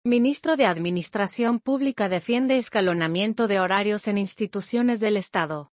Ministro de Administración Pública defiende escalonamiento de horarios en instituciones del Estado.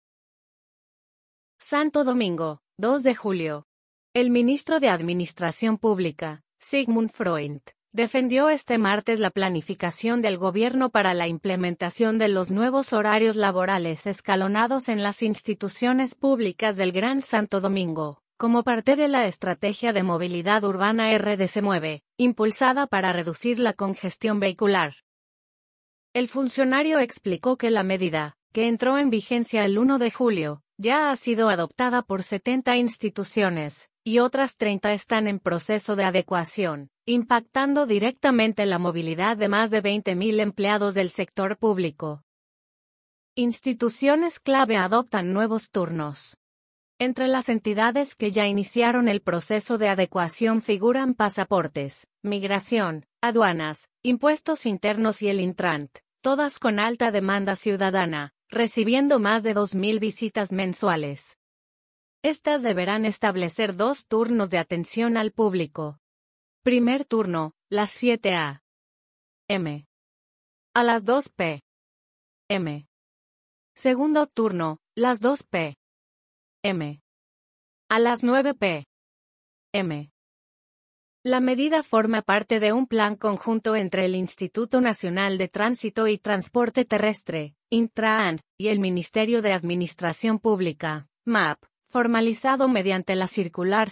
Santo Domingo, 2 de julio. El ministro de Administración Pública, Sigmund Freud, defendió este martes la planificación del gobierno para la implementación de los nuevos horarios laborales escalonados en las instituciones públicas del Gran Santo Domingo, como parte de la estrategia de movilidad urbana RDC Mueve, impulsada para reducir la congestión vehicular. El funcionario explicó que la medida, que entró en vigencia el 1 de julio, ya ha sido adoptada por 70 instituciones, y otras 30 están en proceso de adecuación, impactando directamente la movilidad de más de 20.000 empleados del sector público. Instituciones clave adoptan nuevos turnos. Entre las entidades que ya iniciaron el proceso de adecuación figuran Pasaportes, Migración, Aduanas, Impuestos Internos y el Intrant, todas con alta demanda ciudadana, recibiendo más de 2.000 visitas mensuales. Estas deberán establecer 2 turnos de atención al público. Primer turno, las 7 a.m. a las 2 p.m. Segundo turno, las 2 p.m. a las 9 p.m. La medida forma parte de un plan conjunto entre el Instituto Nacional de Tránsito y Transporte Terrestre, Intran, y el Ministerio de Administración Pública, MAP, formalizado mediante la circular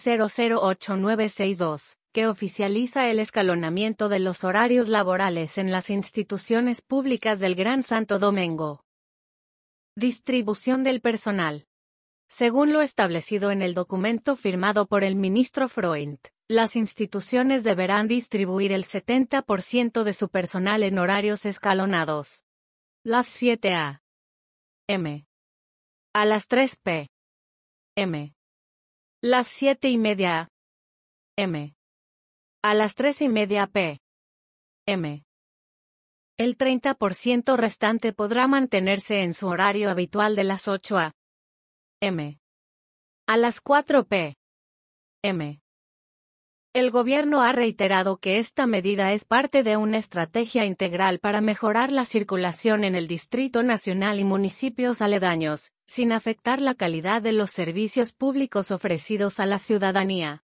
008962, que oficializa el escalonamiento de los horarios laborales en las instituciones públicas del Gran Santo Domingo. Distribución del personal. Según lo establecido en el documento firmado por el ministro Freud, las instituciones deberán distribuir el 70% de su personal en horarios escalonados. Las 7 a.m. a las 3 p.m. Las 7:30 a.m. a las 3:30 p.m. El 30% restante podrá mantenerse en su horario habitual de las 8 a.m. a las 4 p.m. El gobierno ha reiterado que esta medida es parte de una estrategia integral para mejorar la circulación en el Distrito Nacional y municipios aledaños, sin afectar la calidad de los servicios públicos ofrecidos a la ciudadanía.